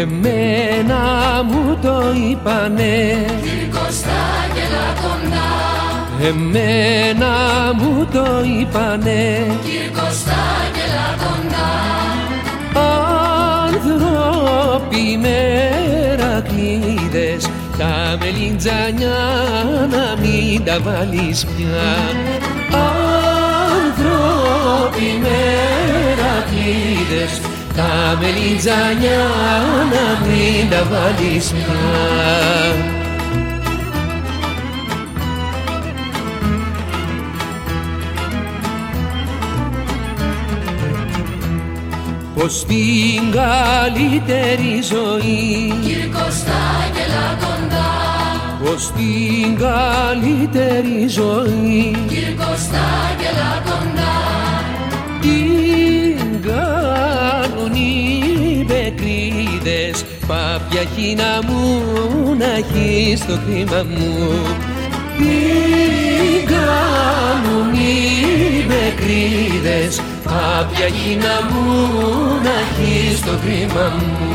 Εμένα μου το είπανε Κυρκοστάγγελα κοντά. Εμένα μου το είπανε Κυρκοστάγγελα κοντά. Άνθρωποι μερακλείδες, τα μελιτζανιά να μην τα βάλεις πια. Άνθρωποι μερακλείδες, τα μελιτζανιά να μην τα βάλεις πια. Πως στην καλύτερη ζωή Κυρκοστάγγελα κοντά. πως στην καλύτερη ζωή Κυρκοστάγγελα κοντά. την κάνουν οι μπεκρίδες, πάπια χίνα μου να έχεις το χρήμα μου. Την κάνουν οι μπεκρίδες, πάπια χίνα μου να έχεις το χρήμα μου.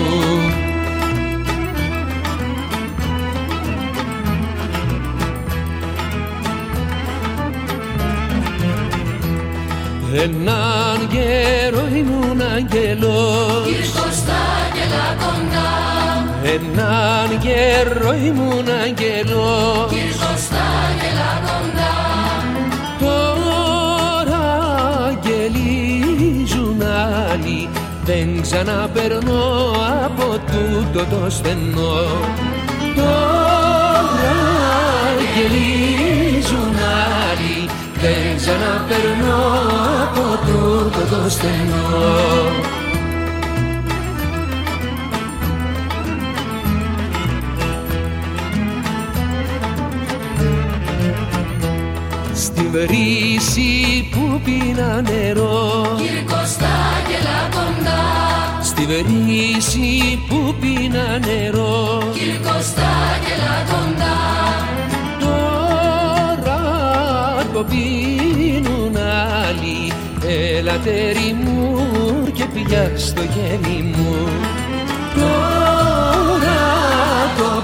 Έναν καιρό ήμουν αγγελός, Κυρκοστάγγελα κοντά. έναν καιρό ήμουν αγγελός. Κυρκοστάγγελα κοντά. Τώρα αγγελίζουν άλλοι, δεν ξαναπερνώ από τούτο το στενό. Τώρα αγγελίζουν άλλοι, δεν ξαναπερνώ από τούτο το στενό. Στη βρύση που πίνα νερό, Κυρκοστάγγελα κοντά. στη βρύση που πίνα νερό, Κυρκοστάγγελα κοντά. τώρα το πίνουν άλλοι. Έλα τέρι μου και πια στο γένι μου. Τώρα το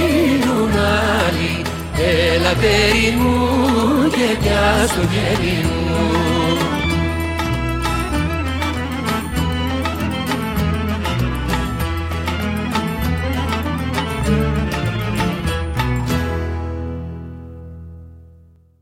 πίνουν άλλοι. Έλα τέρι μου και πια στο γένι μου.